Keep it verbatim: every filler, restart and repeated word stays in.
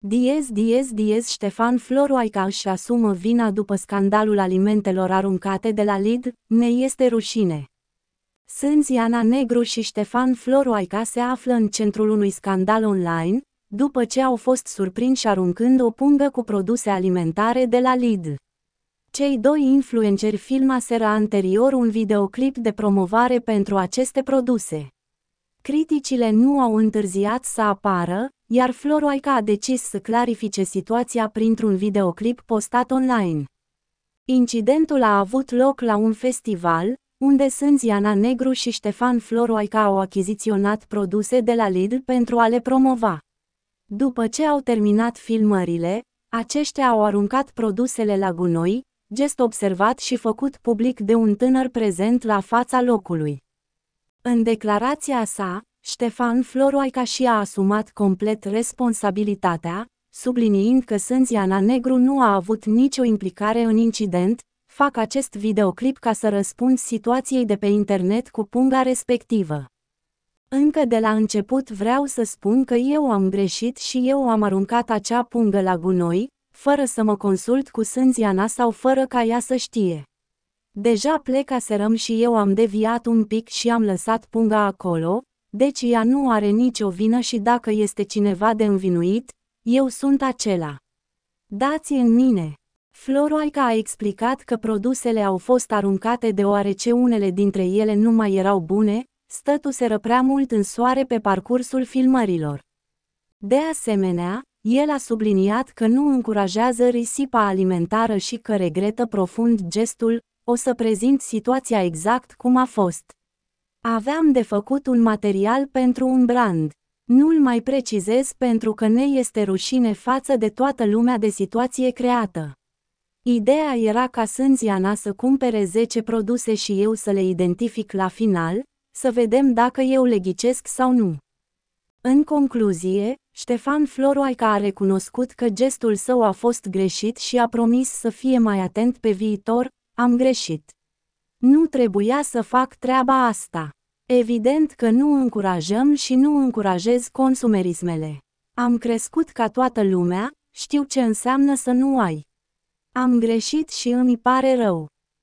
Diez diez diez Ștefan Floroaica își asumă vina după scandalul alimentelor aruncate de la Lidl, ne este rușine. Sânziana Negru și Ștefan Floroaica se află în centrul unui scandal online, după ce au fost surprinși aruncând o pungă cu produse alimentare de la Lidl. Cei doi influenceri filmaseră anterior un videoclip de promovare pentru aceste produse. Criticile nu au întârziat să apară, iar Floroaica a decis să clarifice situația printr-un videoclip postat online. Incidentul a avut loc la un festival, unde Sânziana Negru și Ștefan Floroaica au achiziționat produse de la Lidl pentru a le promova. După ce au terminat filmările, aceștia au aruncat produsele la gunoi, gest observat și făcut public de un tânăr prezent la fața locului. În declarația sa, Ștefan Floroaica și-a asumat complet responsabilitatea, subliniind că Sânziana Negru nu a avut nicio implicare în incident. Fac acest videoclip ca să răspund situației de pe internet cu punga respectivă. Încă de la început vreau să spun că eu am greșit și eu am aruncat acea pungă la gunoi, fără să mă consult cu Sânziana sau fără ca ea să știe. Deja plecaserăm și eu am deviat un pic și am lăsat punga acolo, deci ea nu are nicio vină și dacă este cineva de învinuit, eu sunt acela. Dați în mine! Floroaica a explicat că produsele au fost aruncate deoarece unele dintre ele nu mai erau bune, stătuseră prea mult în soare pe parcursul filmărilor. De asemenea, el a subliniat că nu încurajează risipa alimentară și că regretă profund gestul. O să prezint situația exact cum a fost. Aveam de făcut un material pentru un brand. Nu-l mai precizez pentru că ne este rușine față de toată lumea de situație creată. Ideea era ca Sânziana să cumpere zece produse și eu să le identific la final, să vedem dacă eu le ghicesc sau nu. În concluzie, Ștefan Floroaica a recunoscut că gestul său a fost greșit și a promis să fie mai atent pe viitor. Am greșit. Nu trebuia să fac treaba asta. Evident că nu încurajăm și nu încurajez consumerismele. Am crescut ca toată lumea, știu ce înseamnă să nu ai. Am greșit și îmi pare rău.